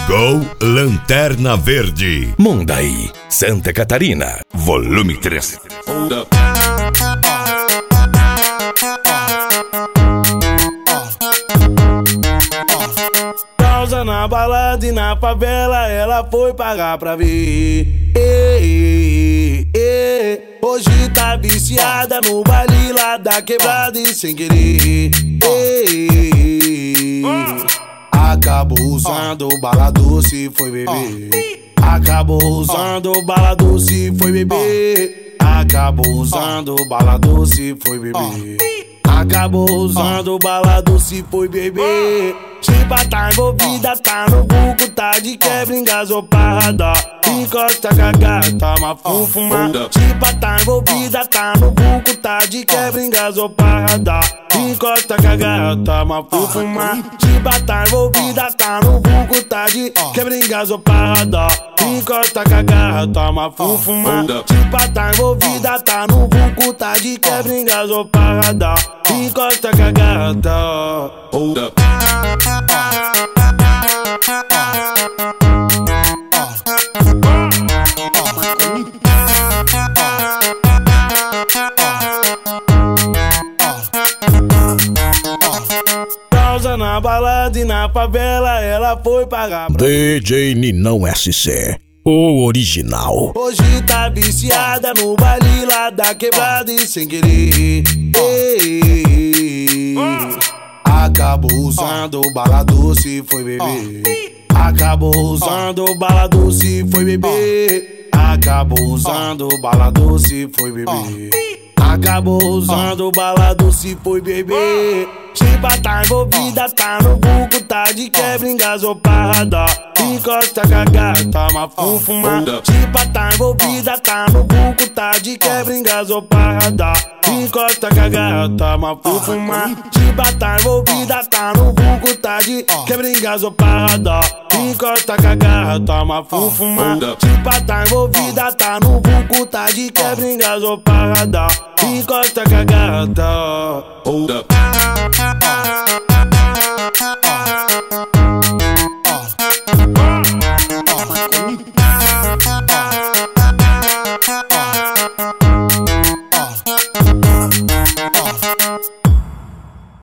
Chegou Lanterna Verde, Mondaí, Santa Catarina, volume 3. Pausa na balada e na favela, ela foi pagar pra ver. Hoje tá viciada no baile lá da quebrada e sem querer. Acabou usando bala doce, foi beber. Acabou usando bala doce, foi beber. Acabou usando bala doce, foi beber. Acabou usando bala doce, foi beber. Chipa tá envolvida, tá no buco, tá de quebra engasopada. Encosta com a gata, uma fufuma. Chipa tá envolvida, tá no buco, tá de quebra engasopada. Encosta com a gata, uma fufuma. Chipa tá envolvida, tá no buco, tá de quebra engasopada. Encosta com a gata, uma fufuma. Chipa tá envolvida, tá no buco, tá de quebra engasopada. Encosta com a gata. Hold up. Pausa na balada e na favela, ela foi pagar pra DJ Ninão SC, o original. Hoje tá viciada no baile lá da quebrada e sem querer. Acabou usando bala doce, foi beber. Acabou usando bala doce, foi beber. Acabou usando bala doce, foi beber. Acabou usando bala doce, foi beber. Chipa tá envolvida, tá no buco, tá de quebra engasopada. Encosta com a gata, uma fufuma. Chipa tá envolvida, tá no buco, tá de quebra engasopada. Encosta com a gata, uma fufuma. Chipa tá envolvida, tá no buco, tá de quebra engasopada. Encosta com a gata, uma fufuma. Chipa tá envolvida, tá no buco, tá de quebra engasopada. Encosta com a gata. Hold up.